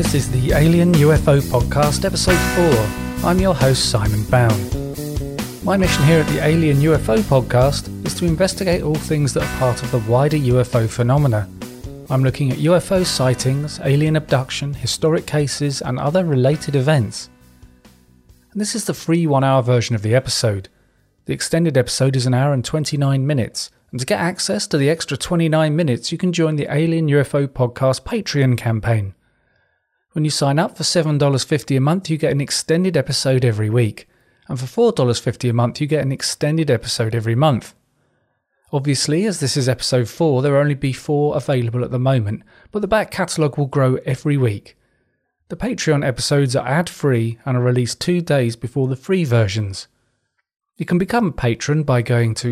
This is the Alien UFO Podcast, Episode 4. I'm your host, Simon Bound. My mission here at the Alien UFO Podcast is to investigate all things that are part of the wider UFO phenomena. I'm looking at UFO sightings, alien abduction, historic cases, and other related events. And this is the free 1-hour version of the episode. The extended episode is 1 hour and 29 minutes, and to get access to the extra 29 minutes, you can join the Alien UFO Podcast Patreon campaign. When you sign up for $7.50 a month, you get an extended episode every week, and for $4.50 a month, you get an extended episode every month. Obviously, as this is episode 4, there will only be 4 available at the moment, but the back catalogue will grow every week. The Patreon episodes are ad-free and are released 2 days before the free versions. You can become a patron by going to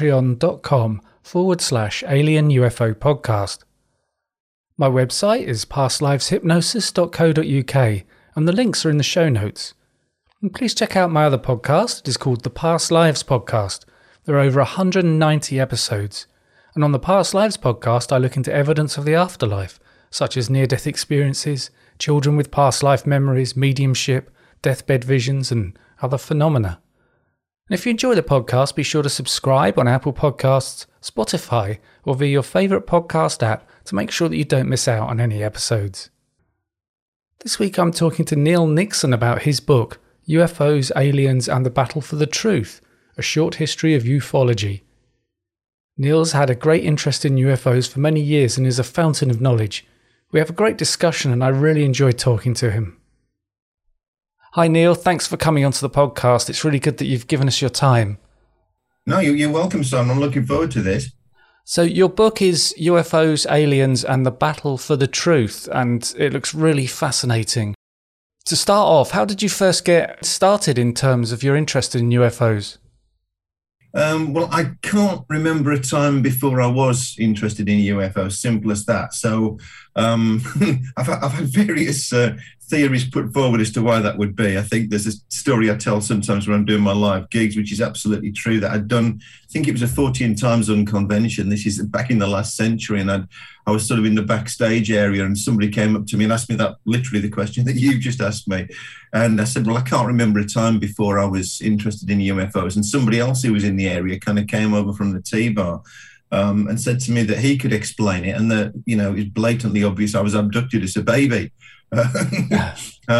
patreon.com/Alien UFO Podcast. My website is pastliveshypnosis.co.uk and the links are in the show notes. And please check out my other podcast. It is called the Past Lives Podcast. There are over 190 episodes. And on the Past Lives Podcast, I look into evidence of the afterlife, such as near-death experiences, children with past life memories, mediumship, deathbed visions, and other phenomena. And if you enjoy the podcast, be sure to subscribe on Apple Podcasts, Spotify, or via your favourite podcast app to make sure that you don't miss out on any episodes. This week I'm talking to Neil Nixon about his book, UFOs, Aliens and the Battle for the Truth, A Short History of Ufology. Neil's had a great interest in UFOs for many years and is a fountain of knowledge. We have a great discussion and I really enjoyed talking to him. Hi Neil, thanks for coming onto the podcast. It's really good that you've given us your time. No, you're welcome, son. I'm looking forward to this. So your book is UFOs, Aliens and the Battle for the Truth, and it looks really fascinating. To start off, how did you first get started in terms of your interest in UFOs? Well, I can't remember a time before I was interested in UFOs, simple as that. So I've had various theories put forward as to why that would be. I think there's a story I tell sometimes when I'm doing my live gigs, which is absolutely true, that I'd done, I think it was a 14 time zone convention. This is back in the last century. And I was sort of in the backstage area and somebody came up to me and asked me that, literally the question that you just asked me. And I said, well, I can't remember a time before I was interested in UFOs. And somebody else who was in the area kind of came over from the T-bar and said to me that he could explain it and that, you know, it's blatantly obvious I was abducted as a baby. I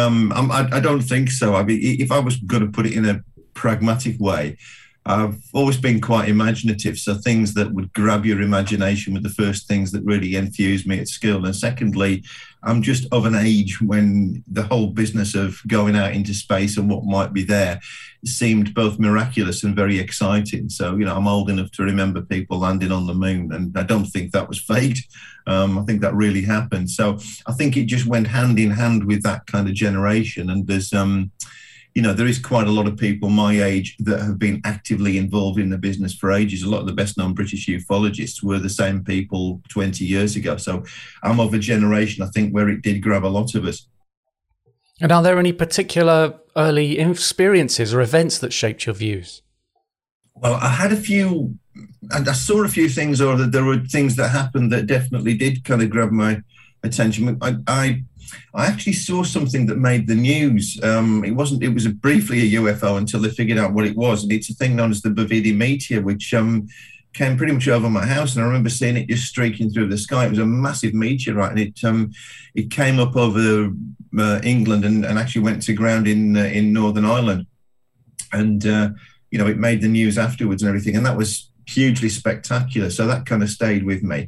don't think so. I mean, if I was going to put it in a pragmatic way, I've always been quite imaginative. So things that would grab your imagination were the first things that really enthused me at school. And secondly, I'm just of an age when the whole business of going out into space and what might be there seemed both miraculous and very exciting. So, you know, I'm old enough to remember people landing on the moon, and I don't think that was faked. I think that really happened. So I think it just went hand in hand with that kind of generation. And there's, you know, there is quite a lot of people my age that have been actively involved in the business for ages. A lot of the best known British ufologists were the same people 20 years ago. So I'm of a generation, I think, where it did grab a lot of us. And are there any particular early experiences or events that shaped your views? Well, I had a few, and I saw a few things, or that there were things that happened that definitely did kind of grab my attention. I actually saw something that made the news. It was briefly a UFO until they figured out what it was. And it's a thing known as the Bovidi meteor, which came pretty much over my house. And I remember seeing it just streaking through the sky. It was a massive meteorite, and it came up over England and actually went to ground in Northern Ireland. And, you know, it made the news afterwards and everything. And that was hugely spectacular. So that kind of stayed with me.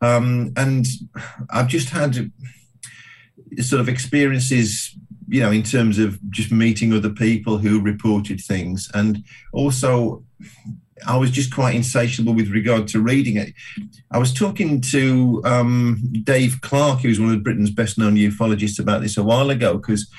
And I've just had sort of experiences, you know, in terms of just meeting other people who reported things. And also, I was just quite insatiable with regard to reading it. I was talking to Dave Clark, who's one of Britain's best-known ufologists, about this a while ago, because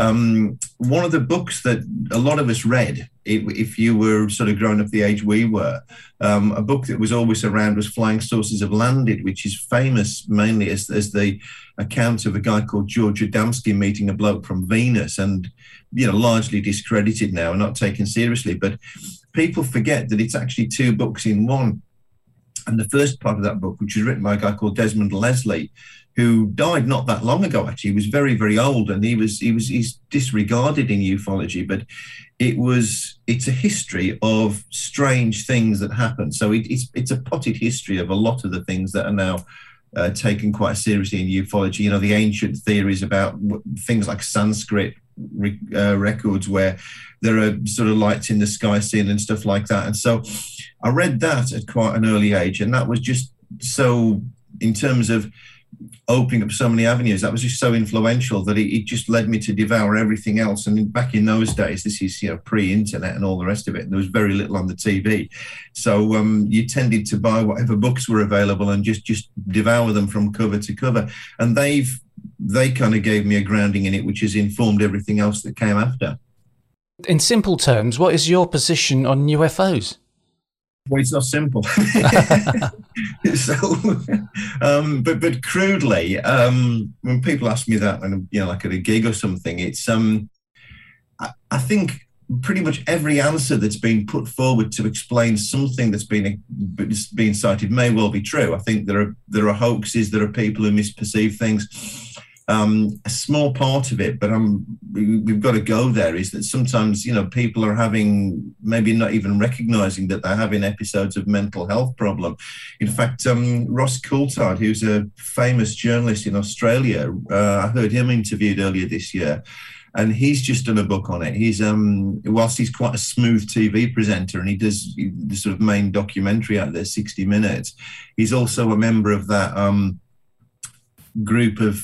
one of the books that a lot of us read, if you were sort of growing up the age we were, a book that was always around was Flying Saucers Have Landed, which is famous mainly as the account of a guy called George Adamski meeting a bloke from Venus, and, you know, largely discredited now and not taken seriously. But people forget that it's actually 2 books in one. And the first part of that book, which was written by a guy called Desmond Leslie, who died not that long ago, actually. He was very, very old, and he's disregarded in ufology, but it's a history of strange things that happen. So it's a potted history of a lot of the things that are now taken quite seriously in ufology. You know, the ancient theories about things like Sanskrit records where there are sort of lights in the sky seen and stuff like that. And so I read that at quite an early age, and that was just so, in terms of opening up so many avenues, that was just so influential that it just led me to devour everything else. And back in those days, this is, you know, pre-internet and all the rest of it, and there was very little on the TV, so you tended to buy whatever books were available and just devour them from cover to cover. And they kind of gave me a grounding in it, which has informed everything else that came after. In simple terms, what is your position on UFOs? Well, it's not simple. But crudely, when people ask me that, when, you know, like at a gig or something, it's I think pretty much every answer that's been put forward to explain something that's been cited may well be true. I think there are hoaxes, there are people who misperceive things. A small part of it, but we've got to go there, is that sometimes, you know, people are having, maybe not even recognizing that they're having episodes of mental health problem. In fact, Ross Coulthard, who's a famous journalist in Australia, I heard him interviewed earlier this year, and he's just done a book on it. He's whilst he's quite a smooth TV presenter, and he does the sort of main documentary out there, 60 Minutes, he's also a member of that group of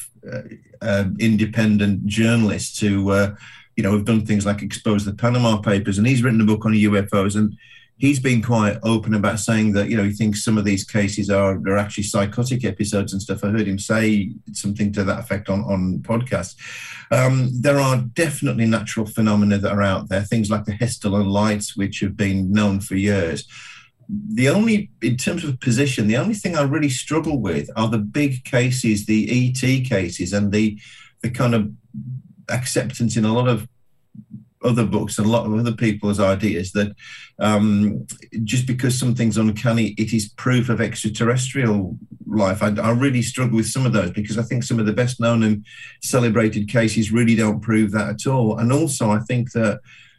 independent journalists who, you know, have done things like expose the Panama Papers, and he's written a book on UFOs, and he's been quite open about saying that, you know, he thinks some of these cases are actually psychotic episodes and stuff. I heard him say something to that effect on podcasts. There are definitely natural phenomena that are out there, things like the Hesterlin lights, which have been known for years. In terms of position, the only thing I really struggle with are the big cases, the ET cases, and the kind of acceptance in a lot of other books and a lot of other people's ideas that just because something's uncanny, it is proof of extraterrestrial life. I really struggle with some of those, because I think some of the best known and celebrated cases really don't prove that at all. And also I think that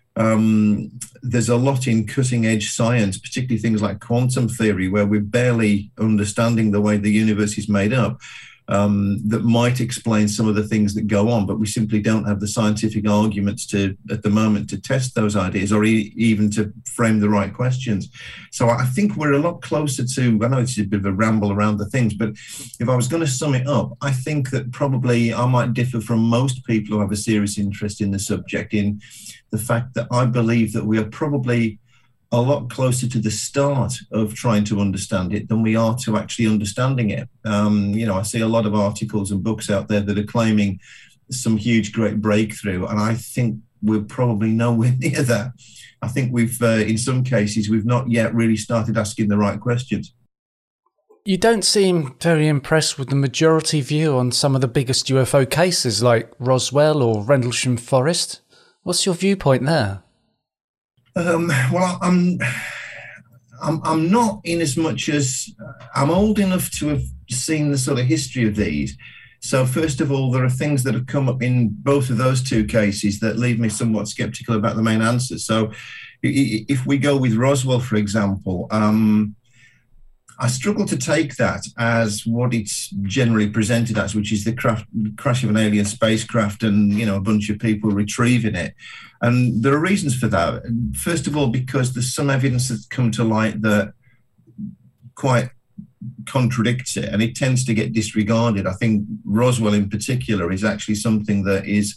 there's a lot in cutting edge science, particularly things like quantum theory, where we're barely understanding the way the universe is made up, that might explain some of the things that go on, but we simply don't have the scientific arguments at the moment to test those ideas, or even to frame the right questions. So I think we're a lot closer to, I know it's a bit of a ramble around the things, but if I was going to sum it up, I think that probably I might differ from most people who have a serious interest in the subject, in the fact that I believe that we are probably a lot closer to the start of trying to understand it than we are to actually understanding it. You know, I see a lot of articles and books out there that are claiming some huge, great breakthrough, and I think we're probably nowhere near that. I think in some cases, we've not yet really started asking the right questions. You don't seem very impressed with the majority view on some of the biggest UFO cases like Roswell or Rendlesham Forest. What's your viewpoint there? Well, I'm not, in as much as I'm old enough to have seen the sort of history of these. So first of all, there are things that have come up in both of those two cases that leave me somewhat skeptical about the main answers. So if we go with Roswell, for example, I struggle to take that as what it's generally presented as, which is the crash of an alien spacecraft and, you know, a bunch of people retrieving it. And there are reasons for that. First of all, because there's some evidence that's come to light that quite contradicts it, and it tends to get disregarded. I think Roswell in particular is actually something that is,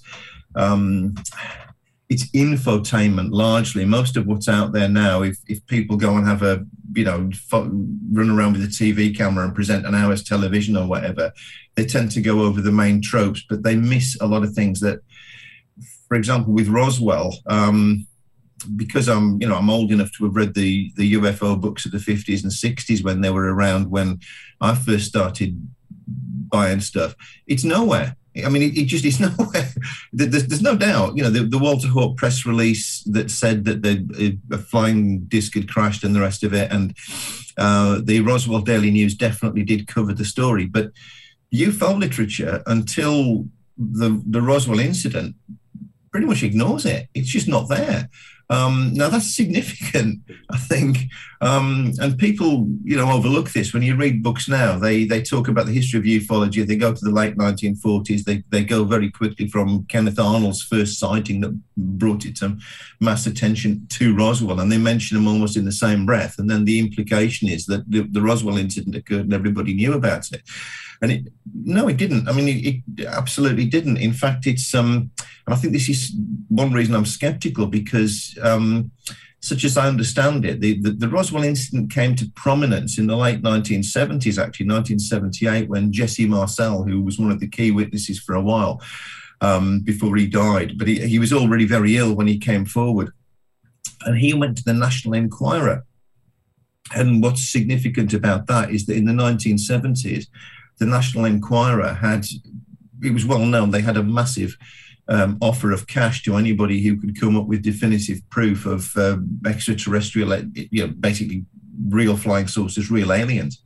it's infotainment largely. Most of what's out there now, if people go and have a, you know, run around with a TV camera and present an hour's television or whatever, they tend to go over the main tropes, but they miss a lot of things that, for example, with Roswell, because I'm old enough to have read the UFO books of the 50s and 60s when they were around, when I first started buying stuff, it's nowhere. I mean, it just is nowhere. There's no doubt. You know, the Walter Hawke press release that said that a flying disc had crashed and the rest of it, and the Roswell Daily News definitely did cover the story. But UFO literature, until the Roswell incident, pretty much ignores it. It's just not there. Now that's significant, I think, and people, you know, overlook this. When you read books now, they talk about the history of ufology. They go to the late 1940s. They go very quickly from Kenneth Arnold's first sighting that brought it to mass attention to Roswell, and they mention them almost in the same breath. And then the implication is that the Roswell incident occurred and everybody knew about it. And it didn't. I mean, it absolutely didn't. In fact, it's and I think this is one reason I'm skeptical, because such as I understand it, the Roswell incident came to prominence in the late 1970s, actually 1978, when Jesse Marcel, who was one of the key witnesses for a while before he died, but he was already very ill when he came forward, and he went to the National Enquirer. And what's significant about that is that in the 1970s, the National Enquirer it was well known, they had a massive offer of cash to anybody who could come up with definitive proof of extraterrestrial, basically real flying saucers, real aliens.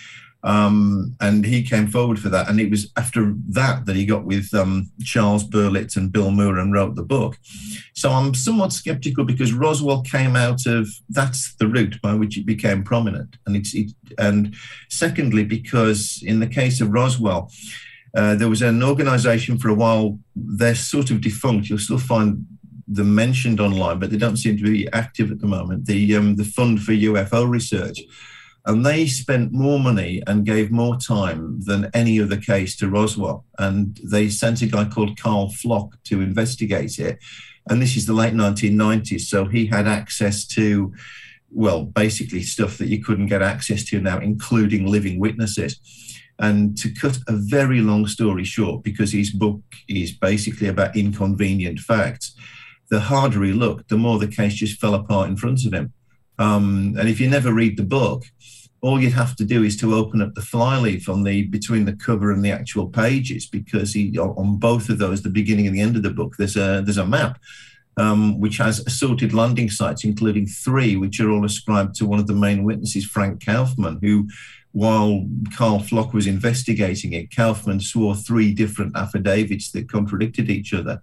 And he came forward for that. And it was after that he got with Charles Berlitz and Bill Moore and wrote the book. So I'm somewhat skeptical, because Roswell came out of, that's the route by which it became prominent. And secondly, because in the case of Roswell, there was an organization for a while, they're sort of defunct. You'll still find them mentioned online, but they don't seem to be active at the moment. The Fund for UFO Research. And they spent more money and gave more time than any other case to Roswell. And they sent a guy called Carl Flock to investigate it. And this is the late 1990s. So he had access to, well, basically stuff that you couldn't get access to now, including living witnesses. And to cut a very long story short, because his book is basically about inconvenient facts, the harder he looked, the more the case just fell apart in front of him. And if you never read the book, all you'd have to do is to open up the flyleaf between the cover and the actual pages, because on both of those, the beginning and the end of the book, there's a map which has assorted landing sites, including 3, which are all ascribed to one of the main witnesses, Frank Kaufman, who, while Carl Flock was investigating it, Kaufman swore 3 different affidavits that contradicted each other.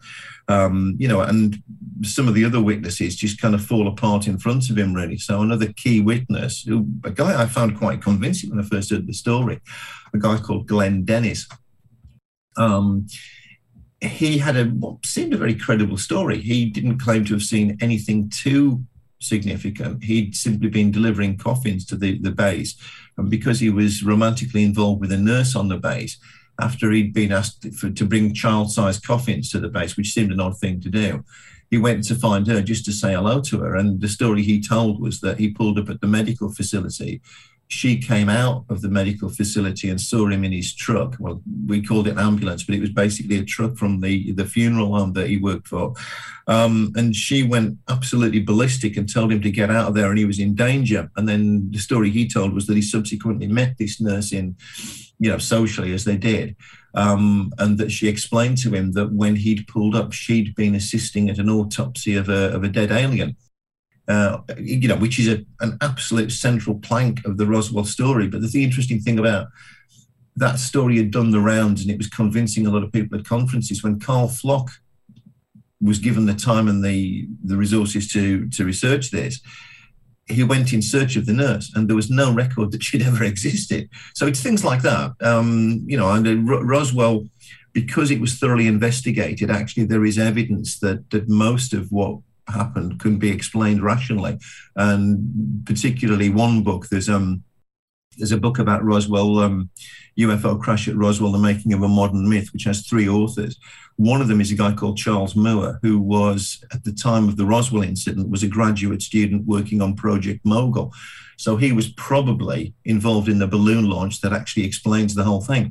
And some of the other witnesses just kind of fall apart in front of him, really. So another key witness, a guy I found quite convincing when I first heard the story, a guy called Glenn Dennis. He had what seemed a very credible story. He didn't claim to have seen anything too significant. He'd simply been delivering coffins to the base. And because he was romantically involved with a nurse on the base, after he'd been asked to bring child-sized coffins to the base, which seemed an odd thing to do, he went to find her just to say hello to her. And the story he told was that he pulled up at the medical facility. She came out of the medical facility and saw him in his truck. Well, we called it an ambulance, but it was basically a truck from the funeral home that he worked for. And she went absolutely ballistic and told him to get out of there, and he was in danger. And then the story he told was that he subsequently met this nurse socially, as they did. And that she explained to him that when he'd pulled up, she'd been assisting at an autopsy of a dead alien. Which is an absolute central plank of the Roswell story. But the interesting thing about that story had done the rounds, and it was convincing a lot of people at conferences. When Carl Flock was given the time and the resources to research this, he went in search of the nurse, and there was no record that she'd ever existed. So it's things like that. And Roswell, because it was thoroughly investigated, actually there is evidence that most of what happened couldn't be explained rationally. And particularly one book, there's a book about Roswell, UFO crash at Roswell, the making of a modern myth, which has 3 authors. One of them is a guy called Charles Moore, who was, at the time of the Roswell incident, was a graduate student working on Project Mogul. So he was probably involved in the balloon launch that actually explains the whole thing.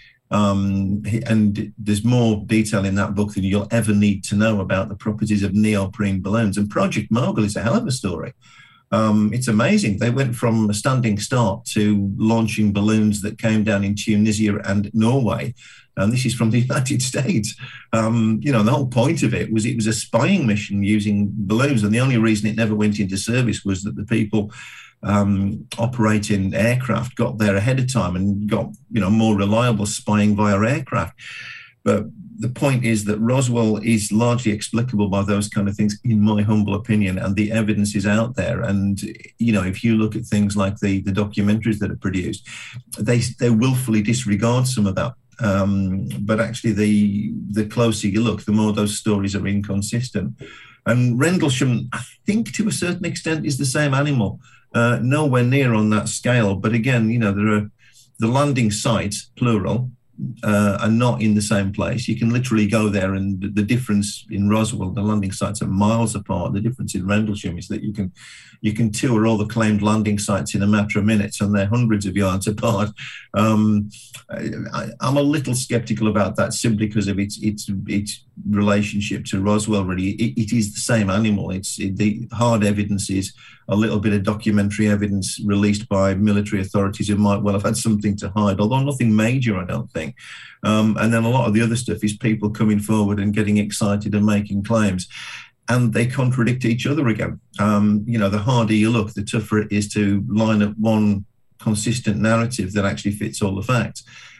And there's more detail in that book than you'll ever need to know about the properties of neoprene balloons. And Project Mogul is a hell of a story. It's amazing. They went from a standing start to launching balloons that came down in Tunisia and Norway And this is from the United States. The whole point of it was a spying mission using balloons. And the only reason it never went into service was that the people operating aircraft got there ahead of time and got, more reliable spying via aircraft. But the point is that Roswell is largely explicable by those kind of things, in my humble opinion, and the evidence is out there. And, if you look at things like the documentaries that are produced, they willfully disregard some of that. But actually, the closer you look, the more those stories are inconsistent. And Rendlesham, I think to a certain extent, is the same animal, nowhere near on that scale. But again, there are the landing sites, plural, are not in the same place. You can literally go there, and the difference in Roswell, the landing sites are miles apart. The difference in Rendlesham is that you can tour all the claimed landing sites in a matter of minutes, and they're hundreds of yards apart. I'm a little skeptical about that, simply because of its relationship to Roswell. Really, it is the same animal. The hard evidence is a little bit of documentary evidence released by military authorities who might well have had something to hide, although nothing major, I don't think. And then a lot of the other stuff is people coming forward and getting excited and making claims, and they contradict each other again. The harder you look, the tougher it is to line up one consistent narrative that actually fits all the facts.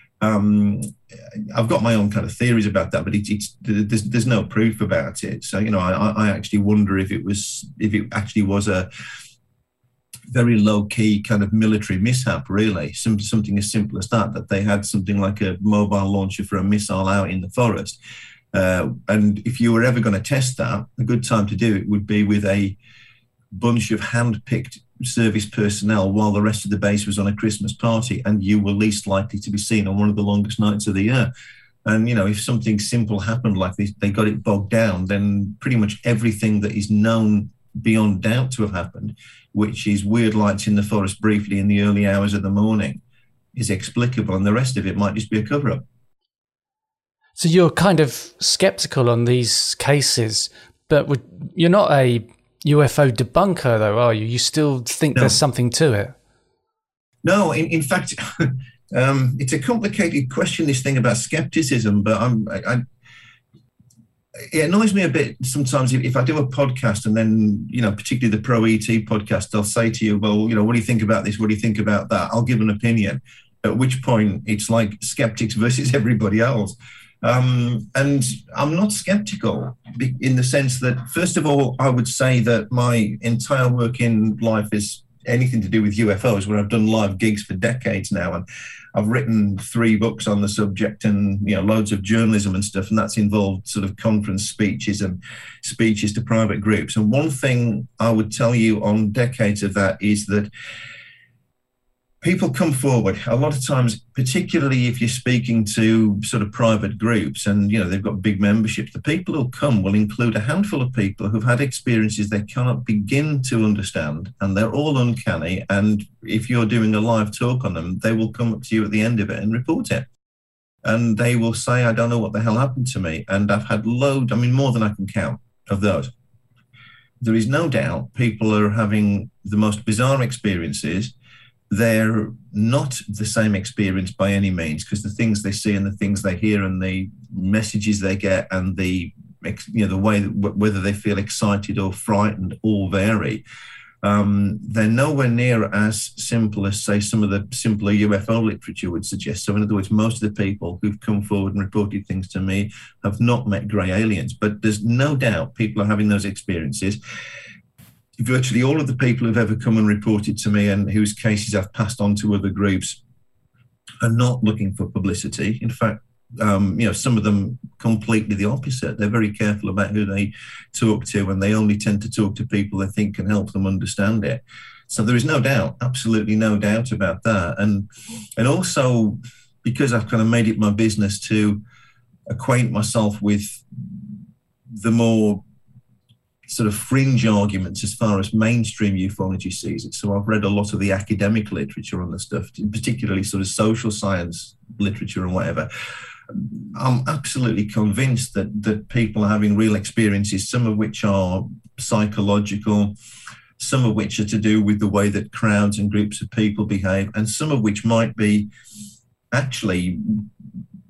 I've got my own kind of theories about that, but there's no proof about it. So I actually wonder if it actually was a very low key kind of military mishap, really, something as simple as that they had something like a mobile launcher for a missile out in the forest. And if you were ever going to test that, a good time to do it would be with a bunch of hand-picked service personnel while the rest of the base was on a Christmas party, and you were least likely to be seen on one of the longest nights of the year. And, if something simple happened like this, they got it bogged down, then pretty much everything that is known beyond doubt to have happened, which is weird lights in the forest briefly in the early hours of the morning, is explicable, and the rest of it might just be a cover-up. So you're kind of skeptical on these cases, but you're not a UFO debunker, though, are you? You still think there's something to it? No, in fact, it's a complicated question, this thing about skepticism, but it annoys me a bit sometimes if I do a podcast and then, particularly the Pro ET podcast, I'll say to you, well, what do you think about this? What do you think about that? I'll give an opinion, at which point it's like skeptics versus everybody else. And I'm not skeptical in the sense that, first of all, I would say that my entire working life is anything to do with UFOs, where I've done live gigs for decades now, and I've written 3 books on the subject, and loads of journalism and stuff, and that's involved sort of conference speeches and speeches to private groups. And one thing I would tell you on decades of that is that people come forward a lot of times, particularly if you're speaking to sort of private groups and, they've got big memberships. The people who'll come will include a handful of people who've had experiences they cannot begin to understand, and they're all uncanny. And if you're doing a live talk on them, they will come up to you at the end of it and report it. And they will say, I don't know what the hell happened to me. And I've had more than I can count of those. There is no doubt people are having the most bizarre experiences. They're not the same experience by any means, because the things they see and the things they hear and the messages they get and the way, whether they feel excited or frightened, all vary. They're nowhere near as simple as, say, some of the simpler UFO literature would suggest. So in other words, most of the people who've come forward and reported things to me have not met grey aliens, but there's no doubt people are having those experiences. Virtually all of the people who've ever come and reported to me and whose cases I've passed on to other groups are not looking for publicity. In fact, some of them completely the opposite. They're very careful about who they talk to, and they only tend to talk to people they think can help them understand it. So there is no doubt, absolutely no doubt about that. And also, because I've kind of made it my business to acquaint myself with the more sort of fringe arguments as far as mainstream ufology sees it. So I've read a lot of the academic literature on the stuff, particularly sort of social science literature and whatever. I'm absolutely convinced that people are having real experiences, some of which are psychological, some of which are to do with the way that crowds and groups of people behave, and some of which might be actually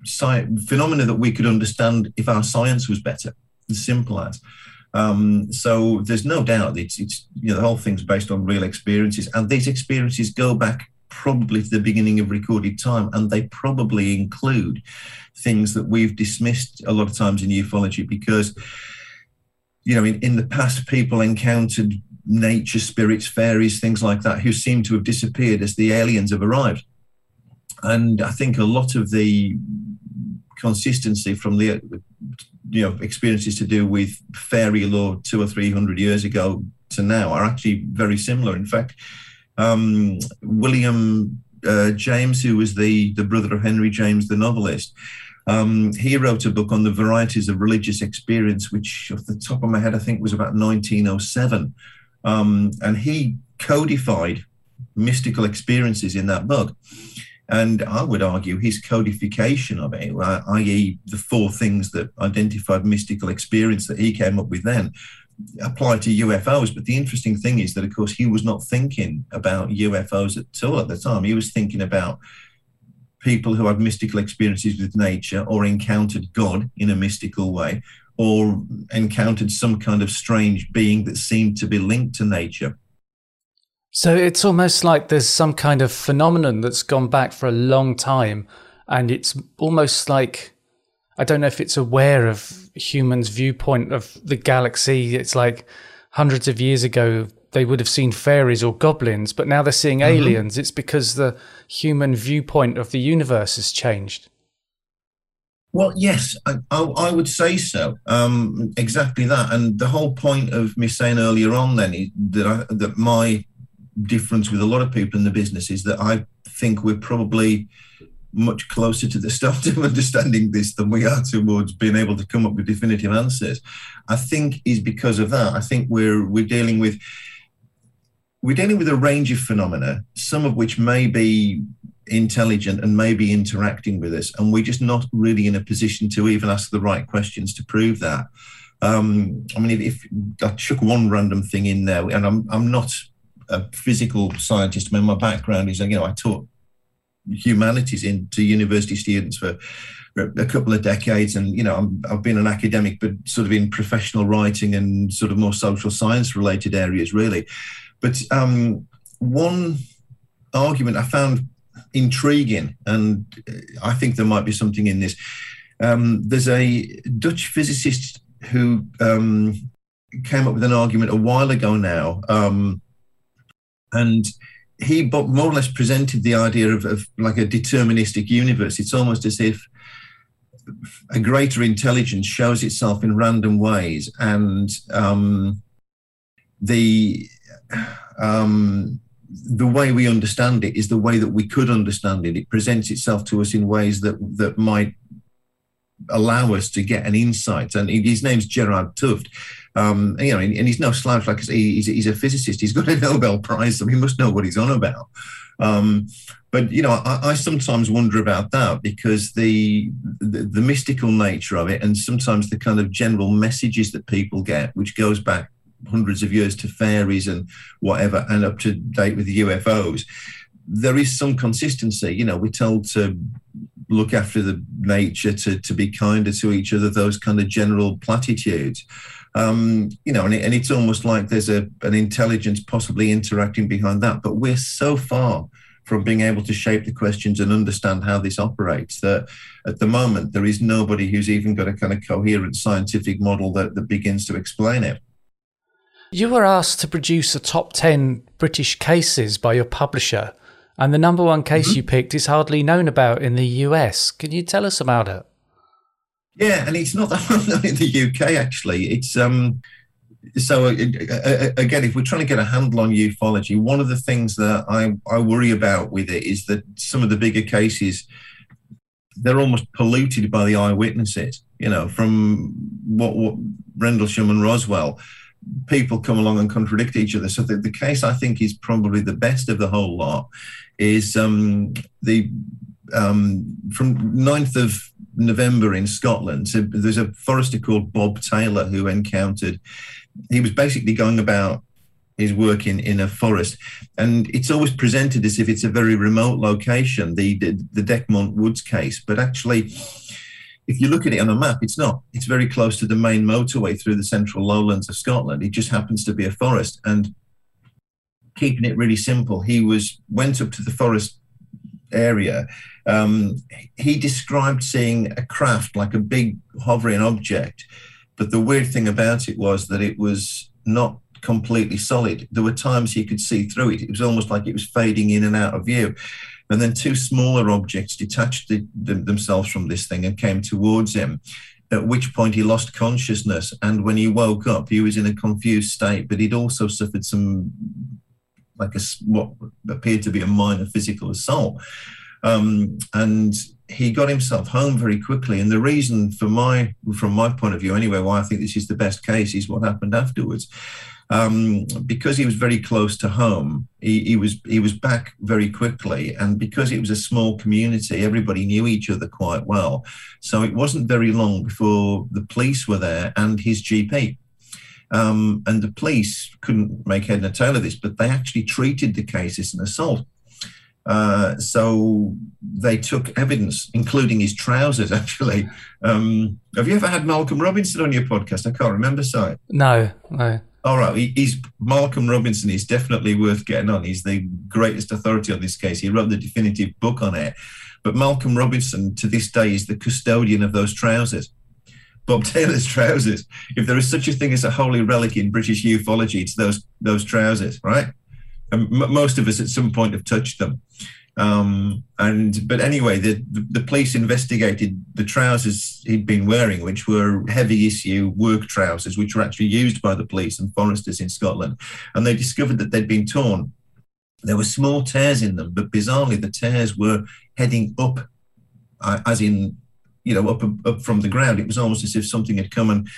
phenomena that we could understand if our science was better. As simple as. So there's no doubt it's the whole thing's based on real experiences, and these experiences go back probably to the beginning of recorded time, and they probably include things that we've dismissed a lot of times in ufology because, in the past, people encountered nature spirits, fairies, things like that, who seem to have disappeared as the aliens have arrived. And I think a lot of the consistency from the experiences to do with fairy lore 200 or 300 years ago to now are actually very similar. In fact, William James, who was the brother of Henry James, the novelist, he wrote a book on the varieties of religious experience, which off the top of my head, I think was about 1907. And he codified mystical experiences in that book. And I would argue his codification of it, i.e. the 4 things that identified mystical experience that he came up with then, apply to UFOs. But the interesting thing is that, of course, he was not thinking about UFOs at all at the time. He was thinking about people who had mystical experiences with nature or encountered God in a mystical way or encountered some kind of strange being that seemed to be linked to nature. So it's almost like there's some kind of phenomenon that's gone back for a long time, and it's almost like, I don't know if it's aware of humans' viewpoint of the galaxy. It's like hundreds of years ago, they would have seen fairies or goblins, but now they're seeing aliens. It's because the human viewpoint of the universe has changed. Well, yes, I would say so. Exactly that. And the whole point of me saying earlier on then is that my difference with a lot of people in the business is that I think we're probably much closer to the start of understanding this than we are towards being able to come up with definitive answers. I think is because of that. I think we're dealing with a range of phenomena, some of which may be intelligent and may be interacting with us, and we're just not really in a position to even ask the right questions to prove that. If I chuck one random thing in there, and I'm not a physical scientist. My background is, I taught humanities to university students for a couple of decades, and I've been an academic, but sort of in professional writing and sort of more social science related areas, really. But one argument I found intriguing, and I think there might be something in this. There's a Dutch physicist who came up with an argument a while ago now. And he more or less presented the idea of like a deterministic universe. It's almost as if a greater intelligence shows itself in random ways, and the way we understand it is the way that we could understand it. It presents itself to us in ways that might allow us to get an insight. And his name's Gerard Tuft. And he's no slouch. Like he's a physicist. He's got a Nobel Prize, so he must know what he's on about. But I sometimes wonder about that, because the mystical nature of it, and sometimes the kind of general messages that people get, which goes back hundreds of years to fairies and whatever, and up to date with the UFOs. There is some consistency. We're told to look after the nature, to be kinder to each other, those kind of general platitudes. And it's almost like there's an intelligence possibly interacting behind that. But we're so far from being able to shape the questions and understand how this operates that at the moment there is nobody who's even got a kind of coherent scientific model that begins to explain it. You were asked to produce a top 10 British cases by your publisher, and the number one case you picked is hardly known about in the US. Can you tell us about it? Yeah, and it's not that well known in the UK, actually. It's so again, if we're trying to get a handle on ufology, one of the things that I worry about with it is that some of the bigger cases, they're almost polluted by the eyewitnesses. From what Rendlesham and Roswell, people come along and contradict each other. So the case I think is probably the best of the whole lot is from 9th of November in Scotland. So there's a forester called Bob Taylor who encountered, he was basically going about his work in a forest, and it's always presented as if it's a very remote location, the Decmont Woods case. But actually, if you look at it on a map, it's not. It's very close to the main motorway through the central lowlands of Scotland. It just happens to be a forest. And keeping it really simple, he went up to the forest area. He described seeing a craft, like a big hovering object. But the weird thing about it was that it was not completely solid. There were times he could see through it. It was almost like it was fading in and out of view. And then two smaller objects detached themselves from this thing and came towards him, at which point he lost consciousness. And when he woke up, he was in a confused state, but he'd also suffered some, what appeared to be a minor physical assault. And he got himself home very quickly. And the reason from my point of view anyway, why I think this is the best case is what happened afterwards. Because he was very close to home, he was back very quickly, and because it was a small community, everybody knew each other quite well. So it wasn't very long before the police were there and his GP. And the police couldn't make head nor tail of this, but they actually treated the case as an assault. So they took evidence, including his trousers, actually. Have you ever had Malcolm Robinson on your podcast? I can't remember, Si. No. All right, Malcolm Robinson is definitely worth getting on. He's the greatest authority on this case. He wrote the definitive book on it. But Malcolm Robinson, to this day, is the custodian of those trousers. Bob Taylor's trousers. If there is such a thing as a holy relic in British ufology, it's those trousers, right? And most of us at some point have touched them. But anyway, the police investigated the trousers he'd been wearing, which were heavy issue work trousers, which were actually used by the police and foresters in Scotland. And they discovered that they'd been torn. There were small tears in them, but bizarrely, the tears were heading up, as in, up from the ground. It was almost as if something had come and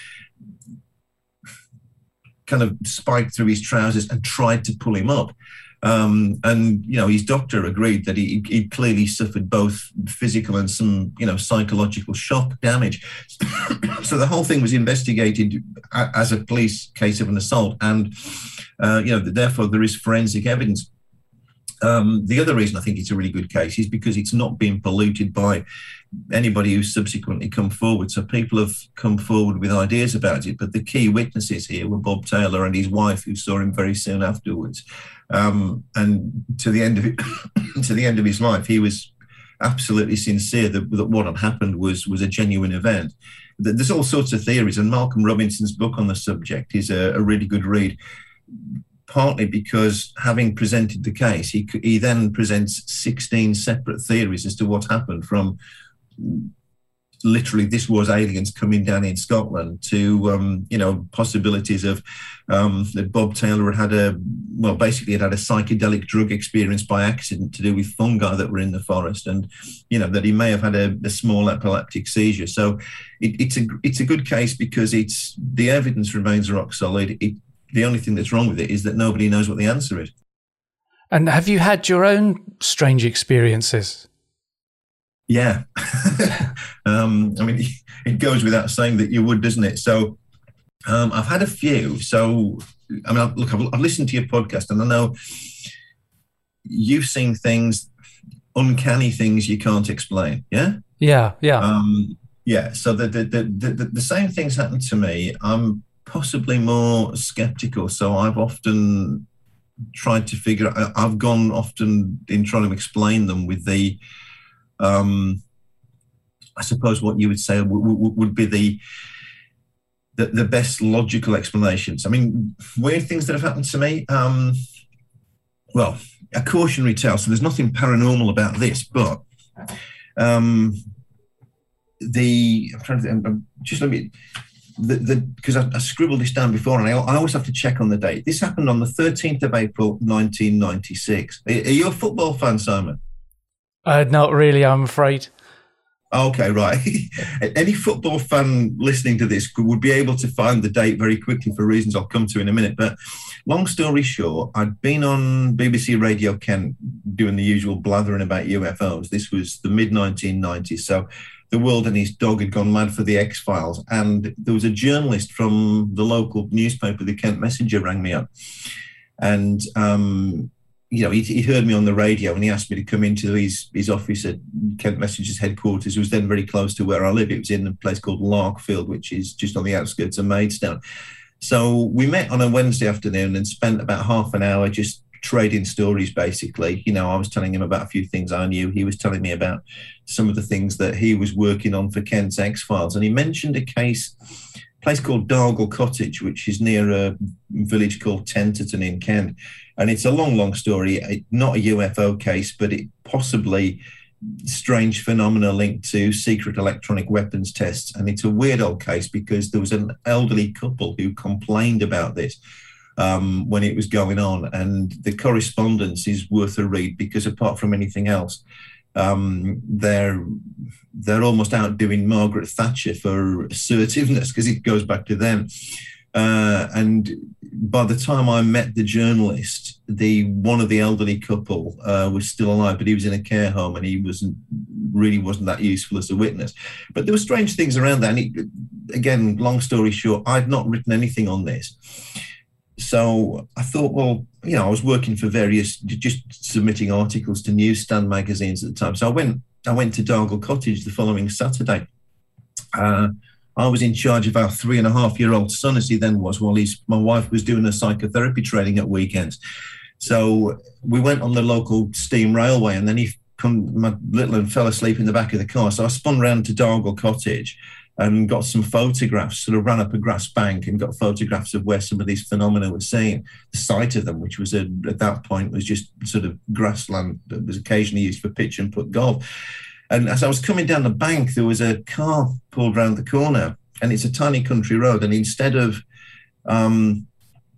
kind of spiked through his trousers and tried to pull him up. And his doctor agreed that he clearly suffered both physical and some, psychological shock damage. So the whole thing was investigated as a police case of an assault. And, therefore there is forensic evidence. The other reason I think it's a really good case is because it's not been polluted by anybody who's subsequently come forward. So people have come forward with ideas about it, but the key witnesses here were Bob Taylor and his wife, who saw him very soon afterwards. And to the end of it, to the end of his life, he was absolutely sincere that what had happened was a genuine event. There's all sorts of theories, and Malcolm Robinson's book on the subject is a really good read. Partly because, having presented the case, he then presents 16 separate theories as to what happened, from literally this was aliens coming down in Scotland to possibilities of that Bob Taylor had had a psychedelic drug experience by accident to do with fungi that were in the forest, and that he may have had a small epileptic seizure. So it's a good case because the evidence remains rock solid. The only thing that's wrong with it is that nobody knows what the answer is. And have you had your own strange experiences? Yeah. It goes without saying that you would, doesn't it? So I've had a few. So, I've listened to your podcast, and I know you've seen things, uncanny things you can't explain. Yeah? Yeah. Yeah. So the same things happened to me. I'm possibly more skeptical, so I've often tried to figure out, I've gone often in trying to explain them with the I suppose what you would say would be the best logical explanations. Weird things that have happened to me, well, a cautionary tale, so there's nothing paranormal about this, but because I scribbled this down before, and I always have to check on the date. This happened on the 13th of April, 1996. Are you a football fan, Simon? Not really, I'm afraid. Okay, right. Any football fan listening to this would be able to find the date very quickly for reasons I'll come to in a minute. But long story short, I'd been on BBC Radio Kent doing the usual blathering about UFOs. This was the mid-1990s, so the world and his dog had gone mad for the X-Files, and there was a journalist from the local newspaper, the Kent Messenger, rang me up. And he heard me on the radio, and he asked me to come into his office at Kent Messengers headquarters. It was then very close to where I live. It was in a place called Larkfield, which is just on the outskirts of Maidstone. So we met on a Wednesday afternoon and spent about half an hour just trading stories, basically. I was telling him about a few things I knew. He was telling me about some of the things that he was working on for Kent's X-Files. And he mentioned a place called Dargle Cottage, which is near a village called Tenterton in Kent. And it's a long story, not a UFO case, but it possibly strange phenomena linked to secret electronic weapons tests. And it's a weird old case because there was an elderly couple who complained about this when it was going on. And the correspondence is worth a read because apart from anything else, they're almost outdoing Margaret Thatcher for assertiveness because it goes back to them. And by the time I met the journalist, one of the elderly couple was still alive, but he was in a care home and he wasn't that useful as a witness. But there were strange things around that. And again, long story short, I'd not written anything on this. So I thought, well, I was working for just submitting articles to newsstand magazines at the time. So I went to Dargle Cottage the following Saturday. I was in charge of our 3.5-year-old son, as he then was, while my wife was doing a psychotherapy training at weekends. So we went on the local steam railway, and then my little one fell asleep in the back of the car. So I spun round to Dargle Cottage and got some photographs, sort of ran up a grass bank and got photographs of where some of these phenomena were seen, the site of them, which was at that point was just sort of grassland that was occasionally used for pitch and putt golf. And as I was coming down the bank, there was a car pulled round the corner, and it's a tiny country road. And instead of coming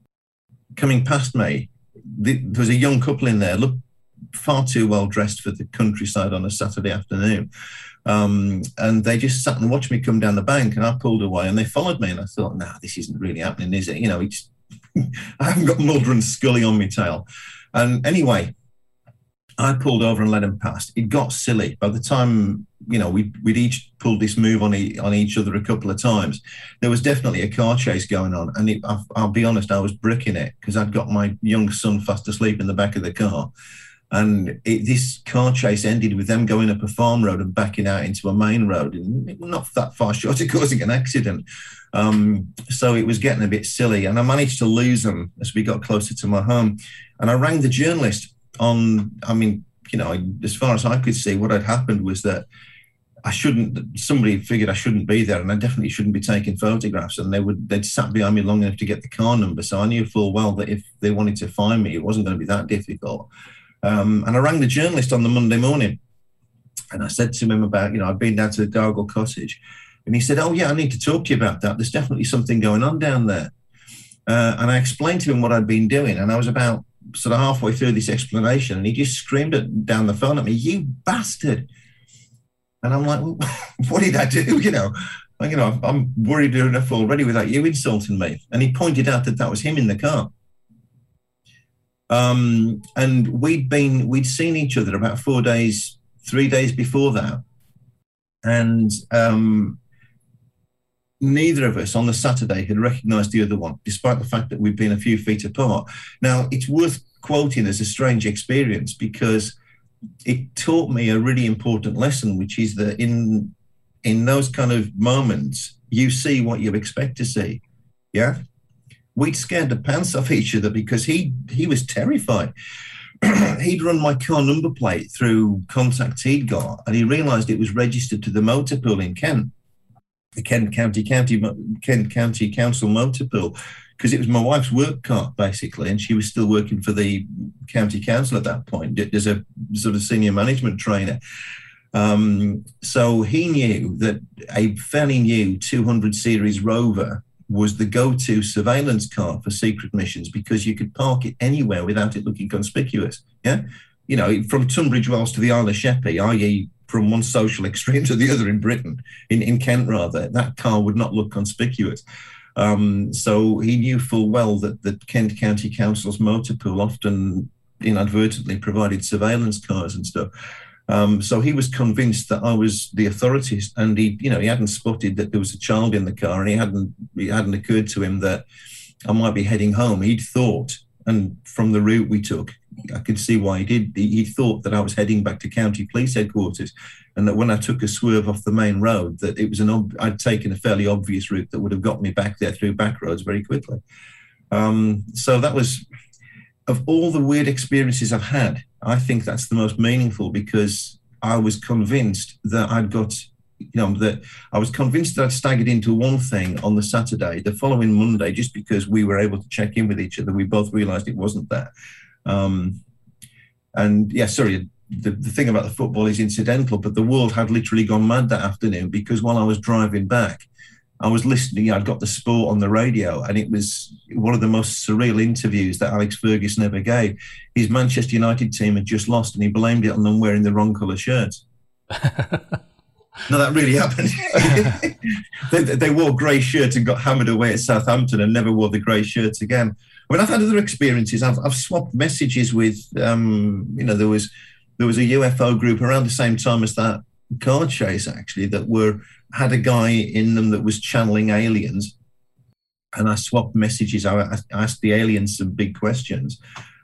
past me, there was a young couple in there, looked far too well dressed for the countryside on a Saturday afternoon. And they just sat and watched me come down the bank, and I pulled away and they followed me. And I thought, nah, this isn't really happening, is it? I haven't got Mulder and Scully on my tail. And anyway, I pulled over and let him past. It got silly. By the time, we'd each pulled this move on each other a couple of times, there was definitely a car chase going on. And I'll be honest, I was bricking it because I'd got my young son fast asleep in the back of the car. And this car chase ended with them going up a farm road and backing out into a main road, and not that far short of causing an accident. So it was getting a bit silly, and I managed to lose them as we got closer to my home. And I rang the journalist as far as I could see, what had happened was that somebody figured I shouldn't be there, and I definitely shouldn't be taking photographs. And they'd sat behind me long enough to get the car number. So I knew full well that if they wanted to find me, it wasn't going to be that difficult. And I rang the journalist on the Monday morning, and I said to him about, I've been down to the Dargle Cottage. And he said, oh, yeah, I need to talk to you about that. There's definitely something going on down there. And I explained to him what I'd been doing. And I was about sort of halfway through this explanation, and he just screamed down the phone at me, you bastard. And I'm like, well, what did I do? I'm worried enough already without you insulting me. And he pointed out that was him in the car. And we'd seen each other about 3 days before that. And neither of us on the Saturday had recognized the other one, despite the fact that we'd been a few feet apart. Now, it's worth quoting as a strange experience because it taught me a really important lesson, which is that in those kind of moments, you see what you expect to see. Yeah. We'd scared the pants off each other because he was terrified. He'd run my car number plate through contacts he'd got, and he realised it was registered to the motor pool in Kent, the Kent County Council motor pool, because it was my wife's work car, basically, and she was still working for the county council at that point as a sort of senior management trainer. So he knew that a fairly new 200 series Rover was the go-to surveillance car for secret missions because you could park it anywhere without it looking conspicuous. Yeah, from Tunbridge Wells to the Isle of Sheppey, i.e. from one social extreme to the other in Britain, in Kent rather, that car would not look conspicuous. So he knew full well that the Kent County Council's motor pool often inadvertently provided surveillance cars and stuff. So he was convinced that I was the authorities, and he hadn't spotted that there was a child in the car, and it hadn't occurred to him that I might be heading home. He'd thought And from the route we took, I could see why he did. He thought that I was heading back to county police headquarters, and that when I took a swerve off the main road, that it was I'd taken a fairly obvious route that would have got me back there through back roads very quickly. So that was, of all the weird experiences I've had, I think that's the most meaningful, because I was convinced that I'd staggered into one thing on the Saturday. The following Monday, just because we were able to check in with each other, we both realised it wasn't that. The thing about the football is incidental, but the world had literally gone mad that afternoon, because while I was driving back, I was listening. I'd got the sport on the radio, and it was one of the most surreal interviews that Alex Ferguson ever gave. His Manchester United team had just lost, and he blamed it on them wearing the wrong colour shirts. No, that really happened. They wore grey shirts and got hammered away at Southampton and never wore the grey shirts again. I mean, I've had other experiences. I've swapped messages with, there was a UFO group around the same time as that car chase, actually, that had a guy in them that was channeling aliens. And I swapped messages. I asked the aliens some big questions.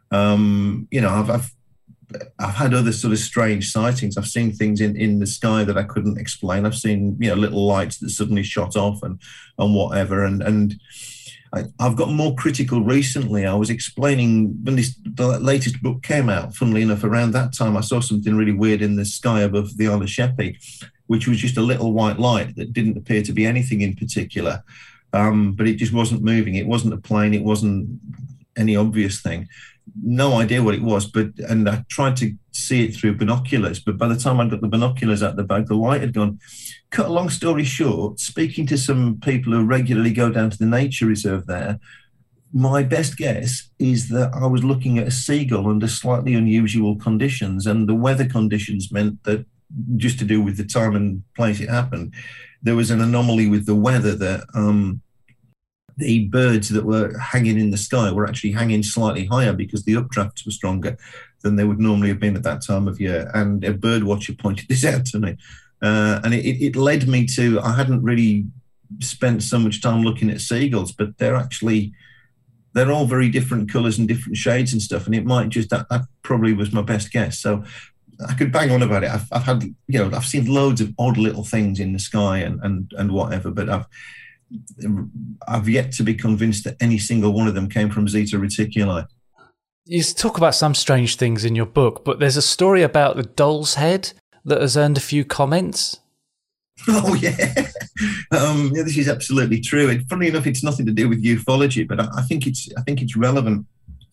I've had other sort of strange sightings. I've seen things in the sky that I couldn't explain. I've seen, little lights that suddenly shot off and whatever. And I've got more critical recently. I was explaining when the latest book came out, funnily enough, around that time, I saw something really weird in the sky above the Isle of Sheppey, which was just a little white light that didn't appear to be anything in particular. But it just wasn't moving. It wasn't a plane. It wasn't any obvious thing. No idea what it was, and I tried to see it through binoculars, but by the time I got the binoculars out the bag, the light had gone. Cut a long story short, speaking to some people who regularly go down to the nature reserve there, my best guess is that I was looking at a seagull under slightly unusual conditions, and the weather conditions meant that, just to do with the time and place it happened, there was an anomaly with the weather that the birds that were hanging in the sky were actually hanging slightly higher because the updrafts were stronger than they would normally have been at that time of year. And a bird watcher pointed this out to me. And it led me to, I hadn't really spent so much time looking at seagulls, but they're all very different colours and different shades and stuff. And it might just, that probably was my best guess. So I could bang on about it. I've seen loads of odd little things in the sky and whatever, but I've yet to be convinced that any single one of them came from Zeta Reticuli. You talk about some strange things in your book, but there's a story about the doll's head that has earned a few comments. Oh, yeah. This is absolutely true. Funnily enough, it's nothing to do with ufology, but I think it's relevant.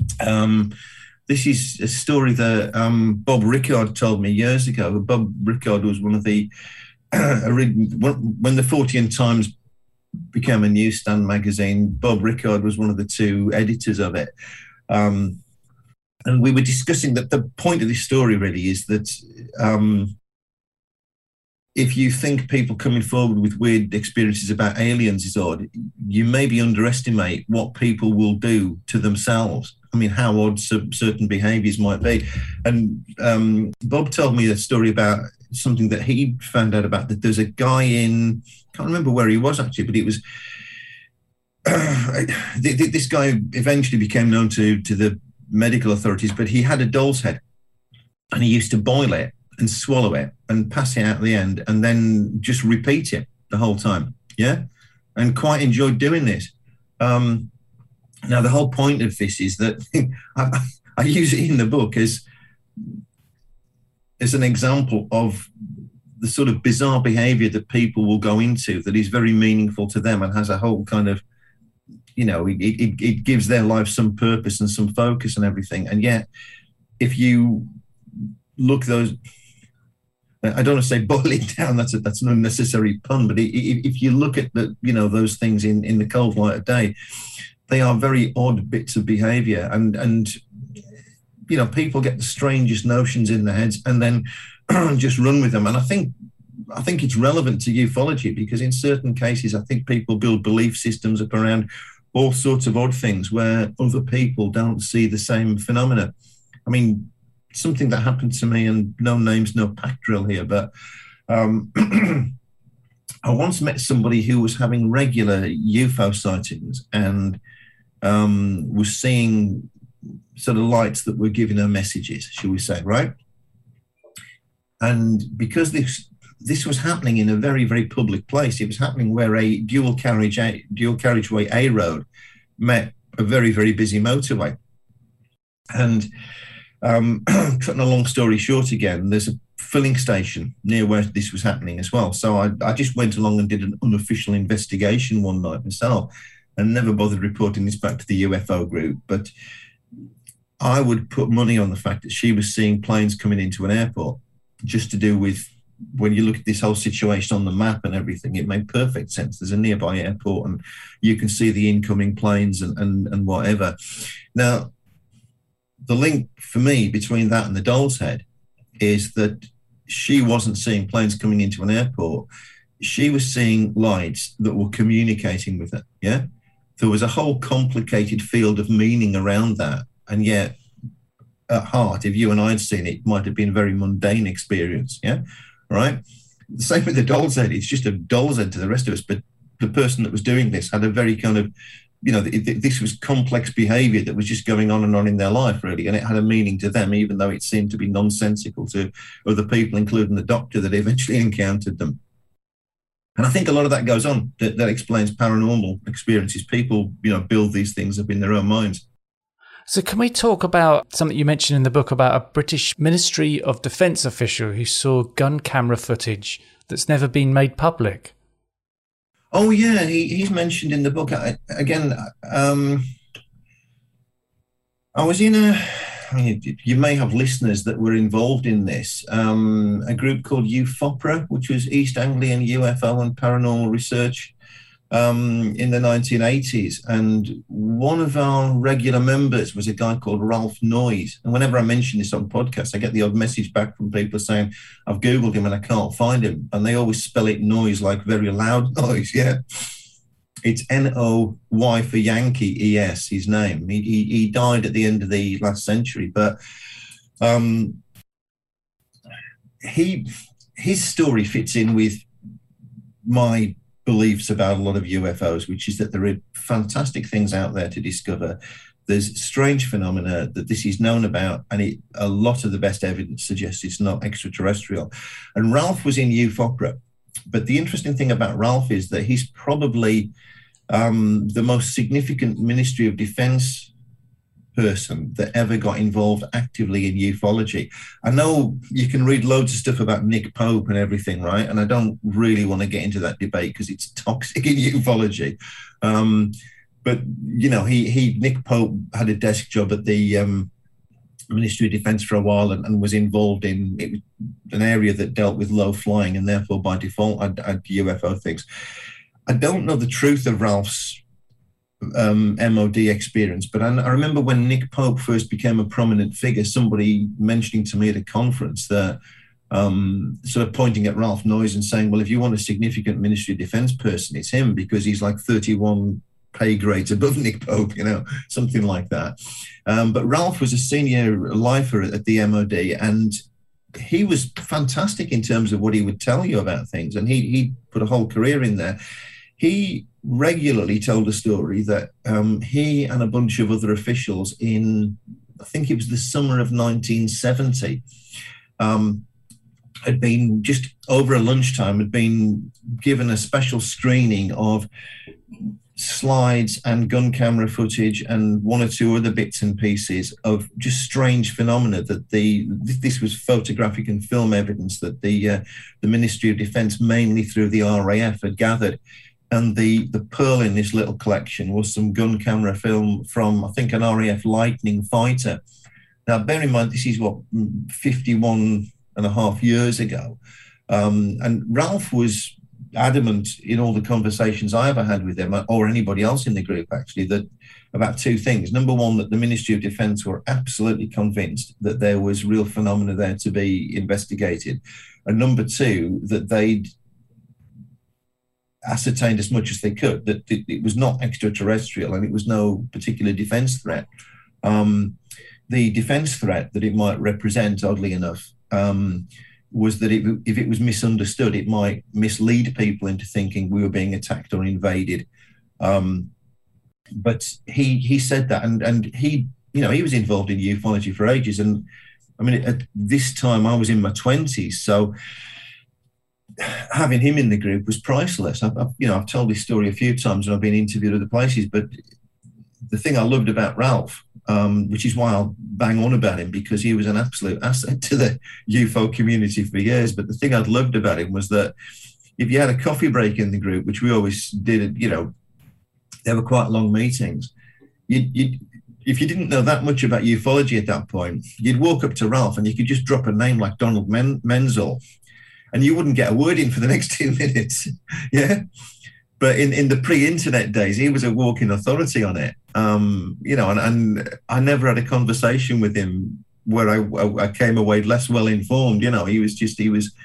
This is a story that Bob Rickard told me years ago. Bob Rickard was one of the when the Fortean Times became a newsstand magazine, Bob Rickard was one of the two editors of it. And we were discussing that the point of this story really is that if you think people coming forward with weird experiences about aliens is odd, you maybe underestimate what people will do to themselves. I mean, how odd certain behaviours might be. And Bob told me a story about something that he found out about, that there's a guy in, can't remember where he was actually, but it was, this guy eventually became known to the medical authorities, but he had a doll's head and he used to boil it and swallow it and pass it out at the end and then just repeat it the whole time. Yeah. And quite enjoyed doing this. Now, the whole point of this is that I use it in the book as an example of the sort of bizarre behavior that people will go into that is very meaningful to them and has a whole kind of, it gives their life some purpose and some focus and everything. And yet, if you look those, I don't want to say boiling down, that's an unnecessary pun, but if you look at those things in the cold light of day, they are very odd bits of behavior, and people get the strangest notions in their heads and then just run with them. And I think it's relevant to ufology because in certain cases, I think people build belief systems up around all sorts of odd things where other people don't see the same phenomena. I mean, something that happened to me, and no names, no pack drill here, but I once met somebody who was having regular UFO sightings and was seeing sort of lights that were giving her messages, shall we say, right? And because this was happening in a very, very public place, it was happening where a dual carriageway A road met a very, very busy motorway. And cutting a long story short again, there's a filling station near where this was happening as well. So I just went along and did an unofficial investigation one night myself and never bothered reporting this back to the UFO group. But I would put money on the fact that she was seeing planes coming into an airport, just to do with, when you look at this whole situation on the map and everything, it made perfect sense. There's a nearby airport and you can see the incoming planes and whatever. Now, the link for me between that and the Doll's Head is that she wasn't seeing planes coming into an airport. She was seeing lights that were communicating with her, yeah? There was a whole complicated field of meaning around that. And yet, at heart, if you and I had seen it, it might have been a very mundane experience, yeah? Right? The same with the Doll's Head. It's just a doll's head to the rest of us. But the person that was doing this had a very kind of, this was complex behavior that was just going on and on in their life, really. And it had a meaning to them, even though it seemed to be nonsensical to other people, including the doctor that eventually encountered them. And I think a lot of that goes on. That explains paranormal experiences. People, build these things up in their own minds. So can we talk about something you mentioned in the book about a British Ministry of Defence official who saw gun camera footage that's never been made public? Oh, yeah, he's mentioned in the book. I was in you may have listeners that were involved in this, a group called UFOPRA, which was East Anglian UFO and Paranormal Research, in the 1980s. And one of our regular members was a guy called Ralph Noyes. And whenever I mention this on podcasts, I get the odd message back from people saying, I've Googled him and I can't find him. And they always spell it noise, like very loud noise, yeah? It's N-O-Y for Yankee, E-S, his name. He died at the end of the last century, but his story fits in with my beliefs about a lot of UFOs, which is that there are fantastic things out there to discover. There's strange phenomena that this is known about, and a lot of the best evidence suggests it's not extraterrestrial. And Ralph was in UFOPRA. But the interesting thing about Ralph is that he's probably the most significant Ministry of Defence person that ever got involved actively in ufology. I know you can read loads of stuff about Nick Pope and everything, right? And I don't really want to get into that debate because it's toxic in ufology. But, Nick Pope had a desk job at the Ministry of Defence for a while and was involved in an area that dealt with low flying and therefore by default had UFO things. I don't know the truth of Ralph's MOD experience, but I remember when Nick Pope first became a prominent figure, somebody mentioning to me at a conference that sort of pointing at Ralph Noyes and saying, well, if you want a significant Ministry of Defence person, it's him because he's like 31 pay grades above Nick Pope, something like that. But Ralph was a senior lifer at the MOD, and he was fantastic in terms of what he would tell you about things, and he put a whole career in there. He regularly told a story that he and a bunch of other officials in, I think it was the summer of 1970, had been just over a lunchtime, had been given a special screening of slides and gun camera footage and one or two other bits and pieces of just strange phenomena that this was photographic and film evidence that the Ministry of Defence, mainly through the RAF, had gathered. And the pearl in this little collection was some gun camera film from, I think, an RAF Lightning fighter. Now, bear in mind, this is 51 and a half years ago. And Ralph was adamant in all the conversations I ever had with him, or anybody else in the group, actually, that about two things. Number one, that the Ministry of Defence were absolutely convinced that there was real phenomena there to be investigated. And number two, that they'd ascertained as much as they could that it was not extraterrestrial and it was no particular defence threat. The defence threat that it might represent, oddly enough, was that if it was misunderstood, it might mislead people into thinking we were being attacked or invaded. But he said that, and he he was involved in ufology for ages. And I mean, at this time I was in my 20s. So having him in the group was priceless. I've told this story a few times and I've been interviewed other places, but the thing I loved about Ralph, which is why I'll bang on about him, because he was an absolute asset to the UFO community for years. But the thing I'd loved about him was that if you had a coffee break in the group, which we always did, they were quite long meetings, if you didn't know that much about ufology at that point, you'd walk up to Ralph and you could just drop a name like Donald Menzel and you wouldn't get a word in for the next 2 minutes. Yeah. But in the pre-internet days, he was a walking authority on it. And I never had a conversation with him where I came away less well informed. And he just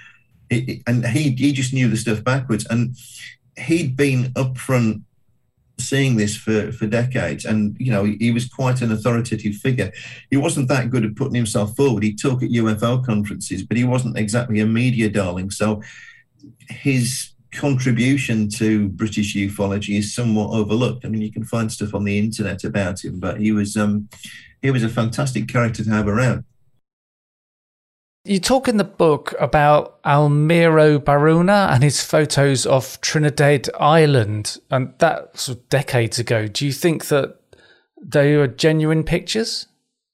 knew the stuff backwards. And he'd been upfront seeing this for decades. And, he was quite an authoritative figure. He wasn't that good at putting himself forward. He'd talk at UFO conferences, but he wasn't exactly a media darling. So his contribution to British ufology is somewhat overlooked. I mean, you can find stuff on the internet about him, but he was a fantastic character to have around. You talk in the book about Almiro Baruna and his photos of Trinidad Island, and that was decades ago. Do you think that they were genuine pictures?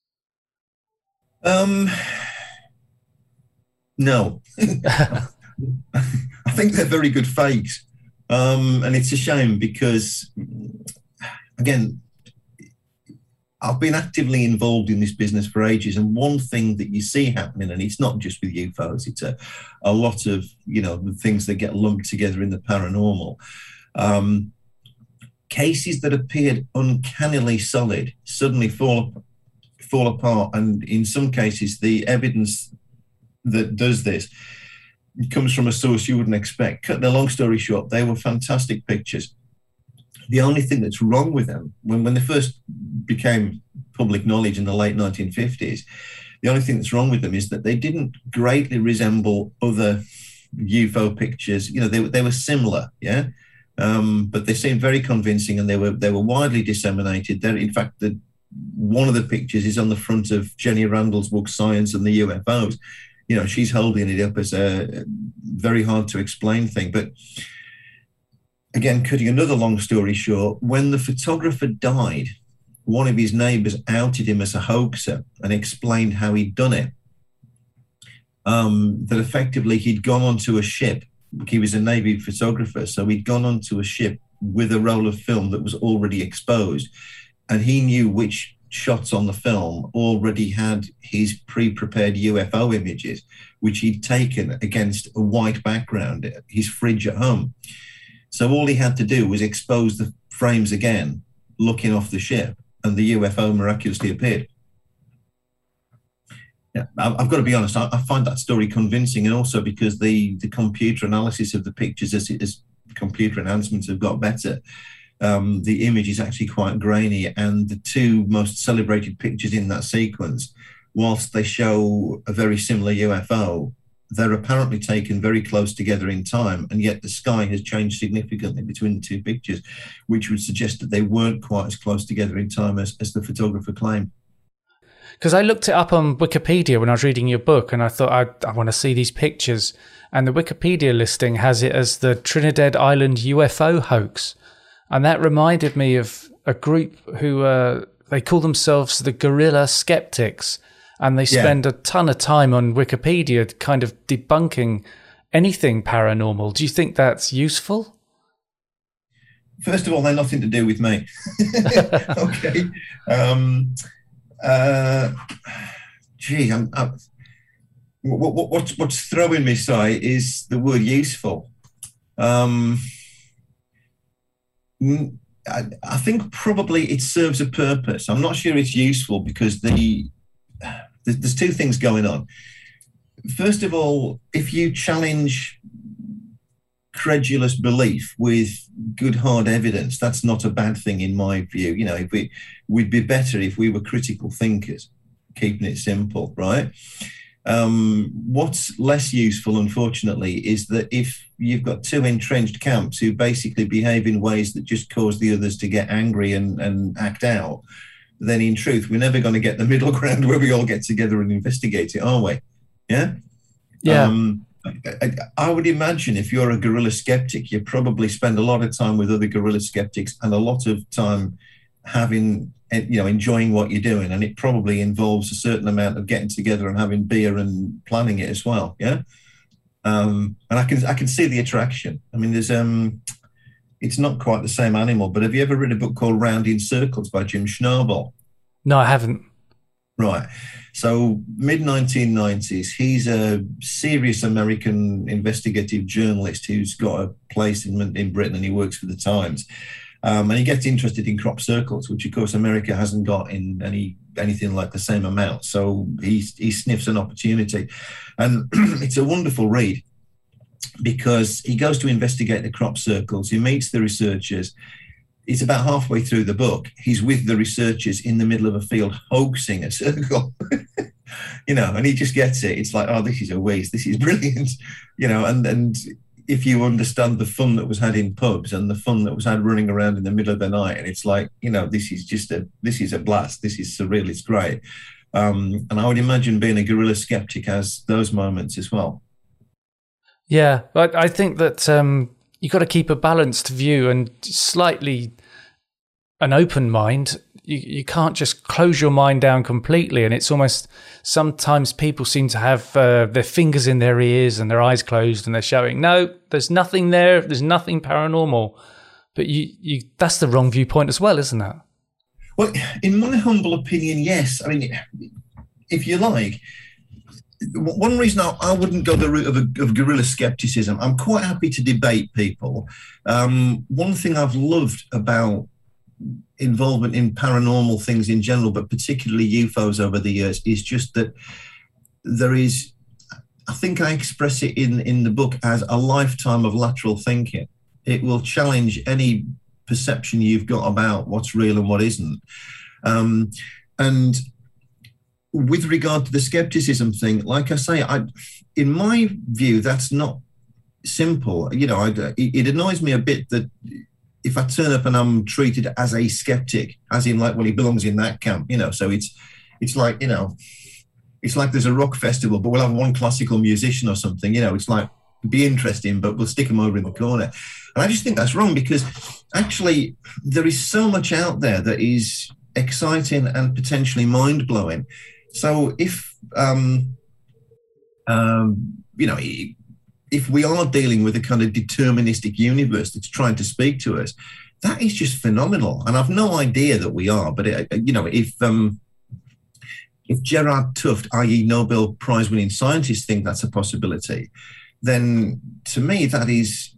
No. I think they're very good fakes. And it's a shame because, again, I've been actively involved in this business for ages. And one thing that you see happening, and it's not just with UFOs, it's a lot of, the things that get lumped together in the paranormal. Cases that appeared uncannily solid suddenly fall apart. And in some cases, the evidence that does this comes from a source you wouldn't expect. Cutting a long story short, they were fantastic pictures. The only thing that's wrong with them, when they first became public knowledge in the late 1950s, the only thing that's wrong with them is that they didn't greatly resemble other UFO pictures. They were similar, yeah, but they seemed very convincing, and they were widely disseminated. In fact, one of the pictures is on the front of Jenny Randall's book Science and the UFOs. She's holding it up as a very hard to explain thing. But again, cutting another long story short, when the photographer died, one of his neighbors outed him as a hoaxer and explained how he'd done it. That effectively he'd gone onto a ship. He was a Navy photographer, so he'd gone onto a ship with a roll of film that was already exposed, and he knew which shots on the film already had his pre-prepared UFO images, which he'd taken against a white background, his fridge at home. So all he had to do was expose the frames again, looking off the ship, and the UFO miraculously appeared. Yeah, I've got to be honest, I find that story convincing, and also because the computer analysis of the pictures as computer enhancements have got better, the image is actually quite grainy, and the two most celebrated pictures in that sequence, whilst they show a very similar UFO, they're apparently taken very close together in time, and yet the sky has changed significantly between the two pictures, which would suggest that they weren't quite as close together in time as the photographer claimed. Because I looked it up on Wikipedia when I was reading your book, and I thought I want to see these pictures, and the Wikipedia listing has it as the Trinidad Island UFO hoax. And that reminded me of a group who they call themselves the Guerrilla Skeptics, and they spend a ton of time on Wikipedia kind of debunking anything paranormal. Do you think that's useful? First of all, they're nothing to do with me. Okay. What's throwing me, Si, is the word useful. I think probably it serves a purpose. I'm not sure it's useful because there's two things going on. First of all, if you challenge credulous belief with good hard evidence, that's not a bad thing in my view. We'd be better if we were critical thinkers, keeping it simple, right? What's less useful, unfortunately, is that if you've got two entrenched camps who basically behave in ways that just cause the others to get angry and act out, then in truth, we're never going to get the middle ground where we all get together and investigate it, are we? Yeah? Yeah. I would imagine if you're a guerrilla skeptic, you probably spend a lot of time with other guerrilla skeptics and a lot of time enjoying what you're doing. And it probably involves a certain amount of getting together and having beer and planning it as well. Yeah. And I can see the attraction. I mean, it's not quite the same animal, but have you ever read a book called Round in Circles by Jim Schnabel? No, I haven't. Right. So mid-1990s, he's a serious American investigative journalist who's got a place in Britain, and he works for the Times. And he gets interested in crop circles, which, of course, America hasn't got in anything like the same amount. So he sniffs an opportunity. And it's a wonderful read because he goes to investigate the crop circles. He meets the researchers. It's about halfway through the book. He's with the researchers in the middle of a field hoaxing a circle, and he just gets it. It's like, oh, this is a waste. This is brilliant, and if you understand the fun that was had in pubs and the fun that was had running around in the middle of the night, and it's like, this is a blast. This is surreal. It's great. And I would imagine being a guerrilla skeptic has those moments as well. Yeah, but I think that you've got to keep a balanced view and slightly an open mind. You can't just close your mind down completely. And it's almost, sometimes people seem to have their fingers in their ears and their eyes closed, and they're showing, no, there's nothing there. There's nothing paranormal. But that's the wrong viewpoint as well, isn't it? Well, in my humble opinion, yes. I mean, if you like, one reason I wouldn't go the route of guerrilla skepticism, I'm quite happy to debate people. One thing I've loved about involvement in paranormal things in general, but particularly UFOs over the years, is just that there is, I think I express it in the book as a lifetime of lateral thinking. It will challenge any perception you've got about what's real and what isn't. And with regard to the skepticism thing, like I say, in my view, that's not simple. It annoys me a bit that if I turn up and I'm treated as a skeptic, as in like, well, he belongs in that camp, so it's like, it's like there's a rock festival, but we'll have one classical musician or something, it's like, it'd be interesting, but we'll stick them over in the corner. And I just think that's wrong, because actually there is so much out there that is exciting and potentially mind-blowing. So if we are dealing with a kind of deterministic universe that's trying to speak to us, that is just phenomenal. And I've no idea that we are, but if Gerard Tufte, i.e. Nobel Prize-winning scientists, think that's a possibility, then to me that is,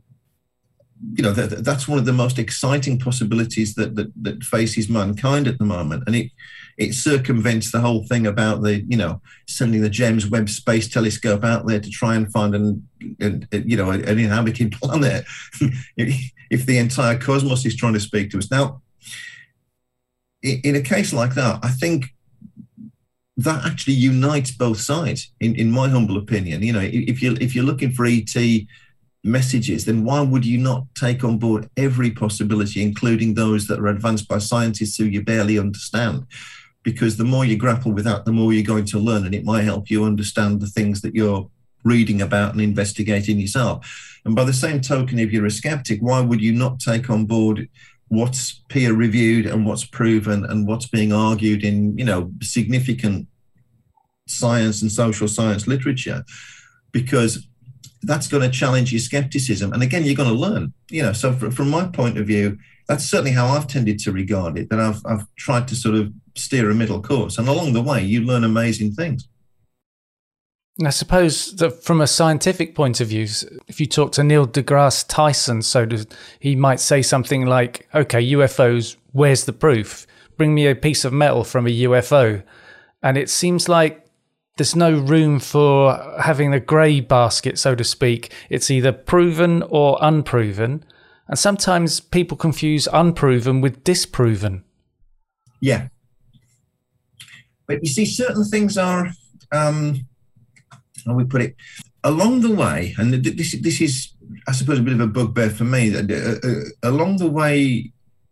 that's one of the most exciting possibilities that faces mankind at the moment. And it circumvents the whole thing about sending the James Webb Space Telescope out there to try and find an inhabited planet if the entire cosmos is trying to speak to us. Now, in a case like that, I think that actually unites both sides, in my humble opinion. If you're looking for ET messages, then why would you not take on board every possibility, including those that are advanced by scientists who you barely understand? Because the more you grapple with that, the more you're going to learn, and it might help you understand the things that you're reading about and investigating yourself. And by the same token, if you're a skeptic, why would you not take on board what's peer-reviewed and what's proven and what's being argued in, significant science and social science literature? Because that's going to challenge your skepticism. And again, you're going to learn, so from my point of view, that's certainly how I've tended to regard it, that I've tried to sort of steer a middle course. And along the way, you learn amazing things. I suppose that from a scientific point of view, if you talk to Neil deGrasse Tyson, he might say something like, okay, UFOs, where's the proof? Bring me a piece of metal from a UFO. And it seems like there's no room for having a grey basket, so to speak. It's either proven or unproven. And sometimes people confuse unproven with disproven. Yeah. But you see, certain things are, how we put it, along the way, and this is, I suppose, a bit of a bugbear for me, along the way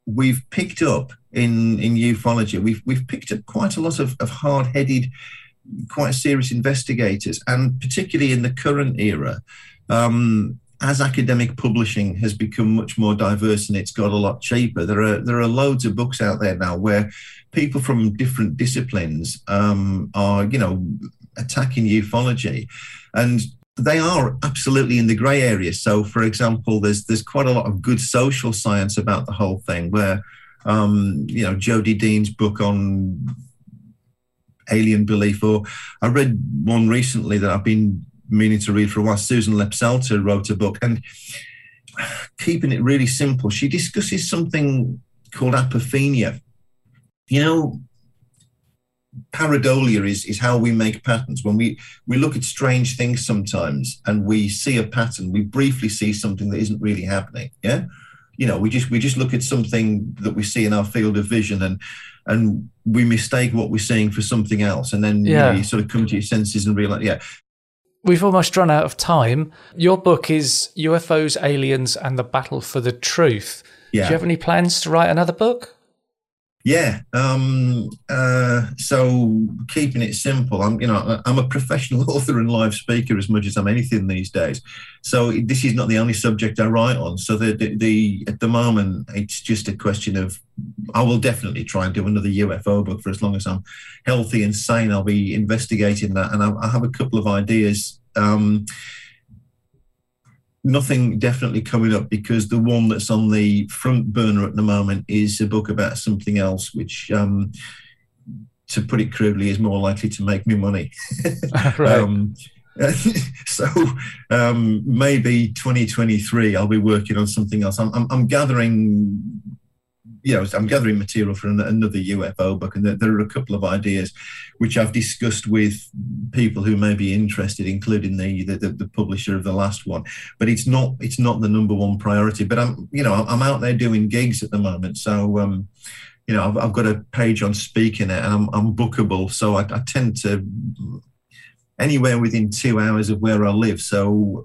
we've picked up in ufology, we've picked up quite a lot of hard-headed, quite serious investigators, and particularly in the current era, as academic publishing has become much more diverse and it's got a lot cheaper, there are loads of books out there now where people from different disciplines are, attacking ufology, and they are absolutely in the grey area. So, for example, there's quite a lot of good social science about the whole thing, where Jodie Dean's book on alien belief, or I read one recently that I've been meaning to read for a while. Susan Lepselter wrote a book, and keeping it really simple, she discusses something called apophenia. Pareidolia is how we make patterns. When we look at strange things sometimes and we see a pattern, we briefly see something that isn't really happening. Yeah, we just look at something that we see in our field of vision, and we mistake what we're seeing for something else, and then you sort of come to your senses and realize, We've almost run out of time. Your book is UFOs, Aliens, and the Battle for the Truth. Yeah. Do you have any plans to write another book? Yeah. So keeping it simple, I'm a professional author and live speaker as much as I'm anything these days. So this is not the only subject I write on. So at the moment, it's just a question of, I will definitely try and do another UFO book for as long as I'm healthy and sane. I'll be investigating that, and I have a couple of ideas. Nothing definitely coming up, because the one that's on the front burner at the moment is a book about something else, which, to put it crudely, is more likely to make me money. Right. So maybe 2023 I'll be working on something else. I'm gathering material for another UFO book, and there are a couple of ideas which I've discussed with people who may be interested, including the publisher of the last one. But it's not the number one priority. But I'm out there doing gigs at the moment, so I've got a page on SpeakNet, and I'm bookable, so I tend to anywhere within 2 hours of where I live. So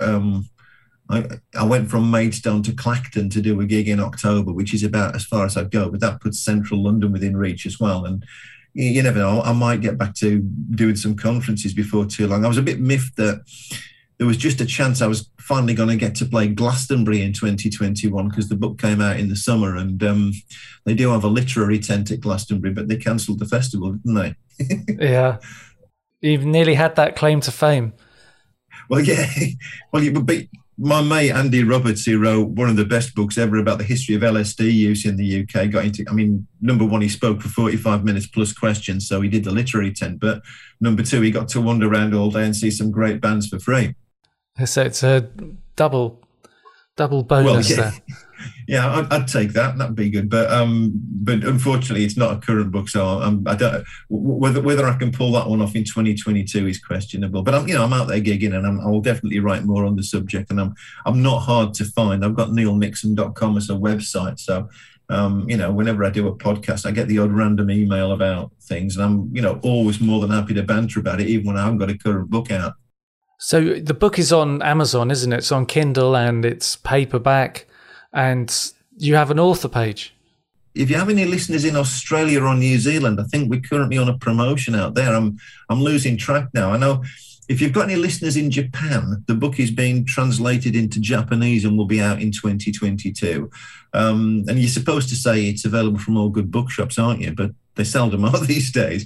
I went from Maidstone to Clacton to do a gig in October, which is about as far as I'd go, but that puts central London within reach as well. And you never know, I might get back to doing some conferences before too long. I was a bit miffed that there was just a chance I was finally going to get to play Glastonbury in 2021, because the book came out in the summer, and they do have a literary tent at Glastonbury, but they cancelled the festival, didn't they? Yeah. You've nearly had that claim to fame. Well, yeah. Well, my mate Andy Roberts, who wrote one of the best books ever about the history of LSD use in the UK, got into, number one, he spoke for 45 minutes plus questions, so he did the literary tent. But number two, he got to wander around all day and see some great bands for free. So it's a double bonus there. Yeah, I'd take that. That'd be good. But unfortunately, it's not a current book, so I don't whether I can pull that one off in 2022 is questionable. But I'm out there gigging, and I will definitely write more on the subject. And I'm not hard to find. I've got neilnixon.com as a website, so whenever I do a podcast, I get the odd random email about things, and I'm always more than happy to banter about it, even when I haven't got a current book out. So the book is on Amazon, isn't it? It's on Kindle and it's paperback, and you have an author page. If you have any listeners in Australia or New Zealand, I think we're currently on a promotion out there. I'm losing track now. I know if you've got any listeners in Japan, the book is being translated into Japanese and will be out in 2022. And you're supposed to say it's available from all good bookshops, aren't you? But they seldom are these days.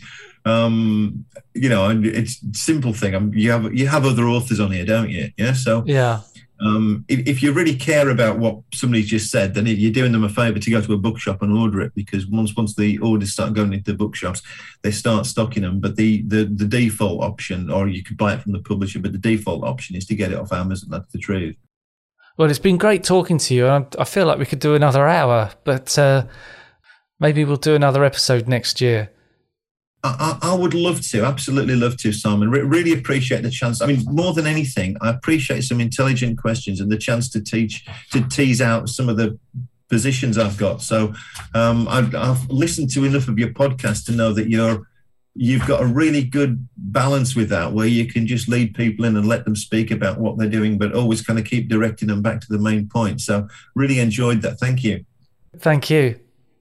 It's a simple thing. You have other authors on here, don't you? Yeah. So yeah. If you really care about what somebody's just said, then you're doing them a favour to go to a bookshop and order it, because once the orders start going into the bookshops, they start stocking them. But the default option, or you could buy it from the publisher, but the default option is to get it off Amazon. That's the truth. Well, it's been great talking to you. I feel like we could do another hour, but maybe we'll do another episode next year. I would love to, absolutely love to, Simon. Really appreciate the chance. More than anything, I appreciate some intelligent questions and the chance to tease out some of the positions I've got. So I've listened to enough of your podcast to know that you've got a really good balance with that, where you can just lead people in and let them speak about what they're doing, but always kind of keep directing them back to the main point. So really enjoyed that. Thank you. Thank you.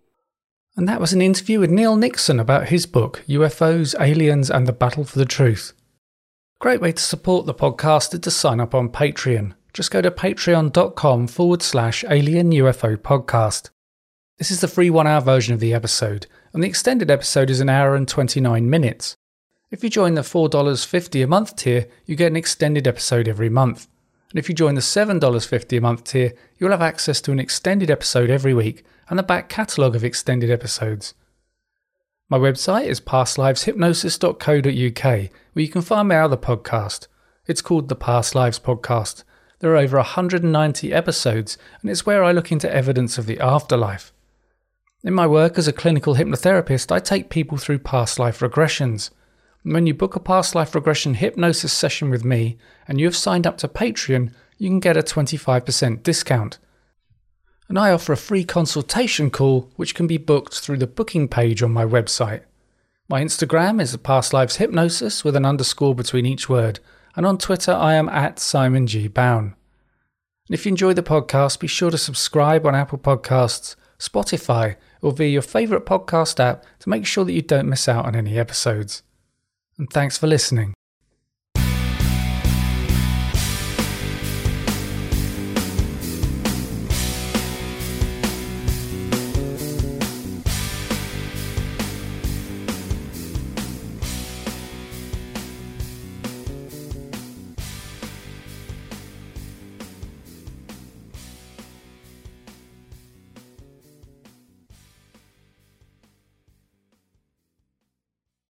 And that was an interview with Neil Nixon about his book, UFOs, Aliens and the Battle for the Truth. A great way to support the podcast is to sign up on Patreon. Just go to patreon.com/Alien UFO Podcast. This is the free 1-hour version of the episode, and the extended episode is 1 hour and 29 minutes. If you join the $4.50 a month tier, you get an extended episode every month. And if you join the $7.50 a month tier, you'll have access to an extended episode every week and the back catalogue of extended episodes. My website is pastliveshypnosis.co.uk, where you can find my other podcast. It's called the Past Lives Podcast. There are over 190 episodes, and it's where I look into evidence of the afterlife. In my work as a clinical hypnotherapist, I take people through past life regressions. When you book a past life regression hypnosis session with me, and you have signed up to Patreon, you can get a 25% discount. And I offer a free consultation call, which can be booked through the booking page on my website. My Instagram is Past Lives Hypnosis with an underscore between each word, and on Twitter I am @SimonG.Bown. And if you enjoy the podcast, be sure to subscribe on Apple Podcasts, Spotify, or via your favourite podcast app to make sure that you don't miss out on any episodes. And thanks for listening.